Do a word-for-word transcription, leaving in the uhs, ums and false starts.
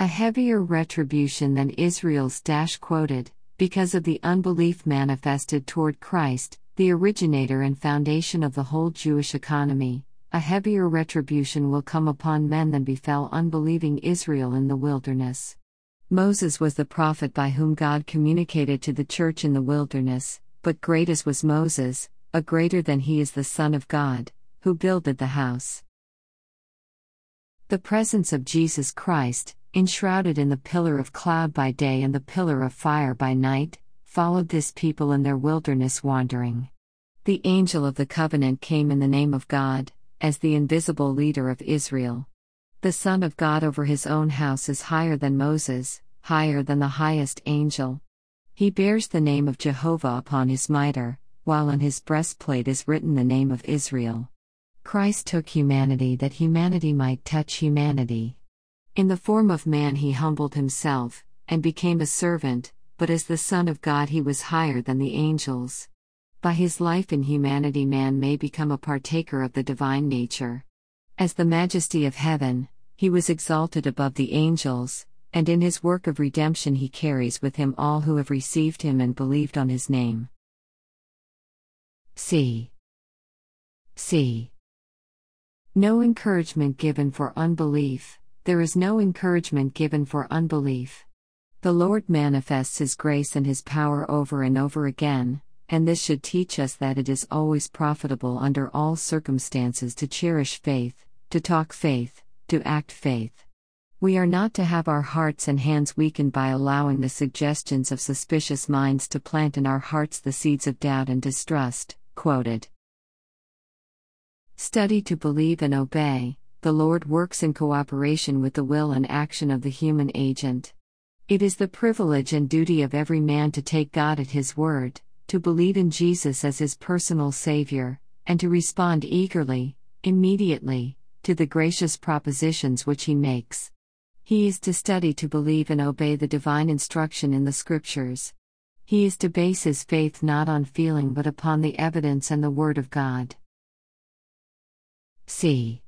A heavier retribution than Israel's dash quoted, because of the unbelief manifested toward Christ, the originator and foundation of the whole Jewish economy, a heavier retribution will come upon men than befell unbelieving Israel in the wilderness. Moses was the prophet by whom God communicated to the church in the wilderness, but great as was Moses, a greater than he is the Son of God, who builded the house. The presence of Jesus Christ, enshrouded in the pillar of cloud by day and the pillar of fire by night, followed this people in their wilderness wandering. The angel of the covenant came in the name of God, as the invisible leader of Israel. The Son of God over his own house is higher than Moses, higher than the highest angel. He bears the name of Jehovah upon his mitre, while on his breastplate is written the name of Israel. Christ took humanity that humanity might touch humanity. In the form of man he humbled himself, and became a servant, but as the Son of God he was higher than the angels. By his life in humanity man may become a partaker of the divine nature. As the majesty of heaven, he was exalted above the angels, and in his work of redemption he carries with him all who have received him and believed on his name. C. C. No encouragement given for unbelief. There is no encouragement given for unbelief. The Lord manifests His grace and His power over and over again, and this should teach us that it is always profitable under all circumstances to cherish faith, to talk faith, to act faith. We are not to have our hearts and hands weakened by allowing the suggestions of suspicious minds to plant in our hearts the seeds of doubt and distrust. Quoted. Study to believe and obey. The Lord works in cooperation with the will and action of the human agent. It is the privilege and duty of every man to take God at His word, to believe in Jesus as his personal Savior, and to respond eagerly, immediately, to the gracious propositions which He makes. He is to study to believe and obey the divine instruction in the Scriptures. He is to base his faith not on feeling but upon the evidence and the Word of God. C.